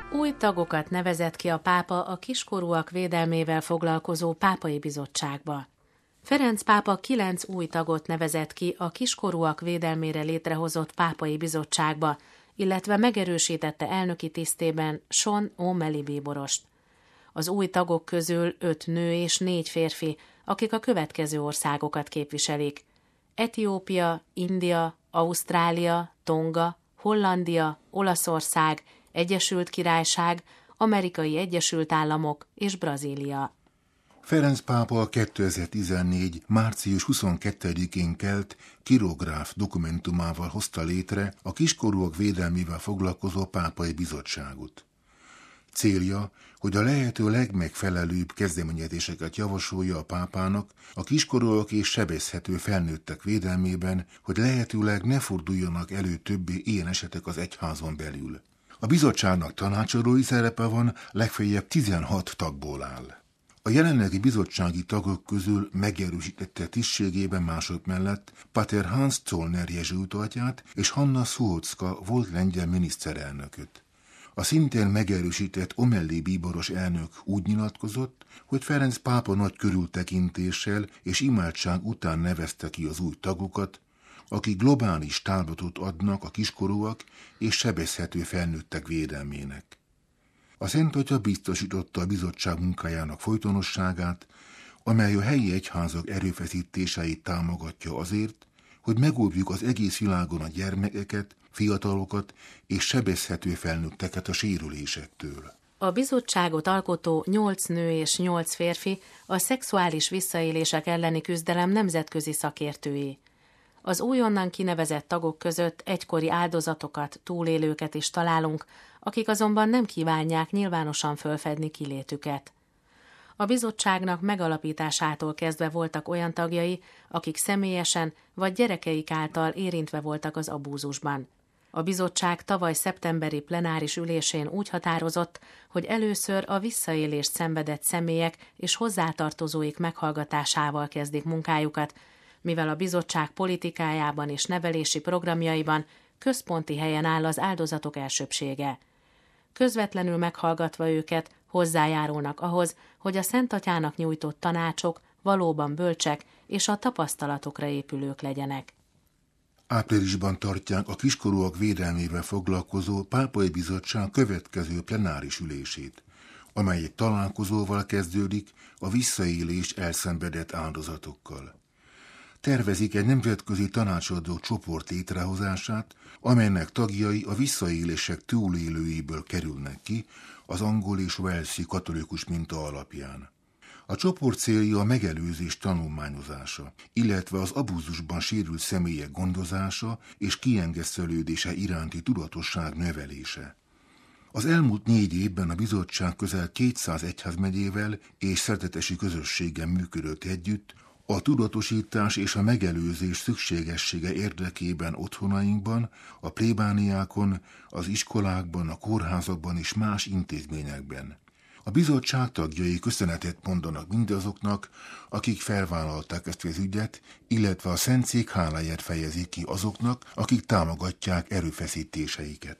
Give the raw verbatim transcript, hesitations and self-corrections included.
Új tagokat nevezett ki a pápa a kiskorúak védelmével foglalkozó pápai bizottságba. Ferenc pápa kilenc új tagot nevezett ki a kiskorúak védelmére létrehozott pápai bizottságba, illetve megerősítette elnöki tisztében Sean O'Malley bíborost. Az új tagok közül öt nő és négy férfi, akik a következő országokat képviselik: Etiópia, India, Ausztrália, Tonga, Hollandia, Olaszország, Egyesült Királyság, Amerikai Egyesült Államok és Brazília. Ferenc pápa kétezer-tizennégy. március huszonkettedikén kelt kirográf dokumentumával hozta létre a kiskorúak védelmével foglalkozó pápai bizottságot. Célja, hogy a lehető legmegfelelőbb kezdeményezéseket javasolja a pápának a kiskorúak és sebezhető felnőttek védelmében, hogy lehetőleg ne forduljanak elő többé ilyen esetek az egyházon belül. A bizottságnak tanácsadói szerepe van, legfeljebb tizenhat tagból áll. A jelenlegi bizottsági tagok közül megerősítette tisztségében mások mellett Pater Hans Zollner jezsuita és Hanna Suhocka volt lengyel miniszterelnököt. A szintén megerősített O'Malley bíboros elnök úgy nyilatkozott, hogy Ferenc pápa nagy körültekintéssel és imádság után nevezte ki az új tagokat, akik globális támogatót adnak a kiskorúak és sebezhető felnőttek védelmének. A Szent Atya biztosította a bizottság munkájának folytonosságát, amely a helyi egyházak erőfeszítéseit támogatja azért, hogy megóvjuk az egész világon a gyermekeket, fiatalokat és sebezhető felnőtteket a sérülésektől. A bizottságot alkotó nyolc nő és nyolc férfi a szexuális visszaélések elleni küzdelem nemzetközi szakértői. Az újonnan kinevezett tagok között egykori áldozatokat, túlélőket is találunk, akik azonban nem kívánják nyilvánosan fölfedni kilétüket. A bizottságnak megalapításától kezdve voltak olyan tagjai, akik személyesen vagy gyerekeik által érintve voltak az abúzusban. A bizottság tavaly szeptemberi plenáris ülésén úgy határozott, hogy először a visszaélést szenvedett személyek és hozzátartozóik meghallgatásával kezdik munkájukat, mivel a bizottság politikájában és nevelési programjaiban központi helyen áll az áldozatok elsőbbsége. Közvetlenül meghallgatva őket hozzájárulnak ahhoz, hogy a Szent Atyának nyújtott tanácsok valóban bölcsek és a tapasztalatokra épülők legyenek. Áprilisban tartják a kiskorúak védelmével foglalkozó pápai bizottság következő plenáris ülését, amely egy találkozóval kezdődik a visszaélést elszenvedett áldozatokkal. Tervezik egy nemzetközi tanácsadó csoport létrehozását, amelynek tagjai a visszaélések túlélőiből kerülnek ki az angol és walesi katolikus minta alapján. A csoport célja a megelőzés tanulmányozása, illetve az abúzusban sérült személyek gondozása és kiengesztelődése iránti tudatosság növelése. Az elmúlt négy évben a bizottság közel kétszáz egyházmegyével és szerzetesi közösséggel működött együtt, a tudatosítás és a megelőzés szükségessége érdekében otthonainkban, a plébániákon, az iskolákban, a kórházakban és más intézményekben. A bizottság tagjai köszönetet mondanak mindazoknak, akik felvállalták ezt az ügyet, illetve a Szentszék háláját fejezik ki azoknak, akik támogatják erőfeszítéseiket.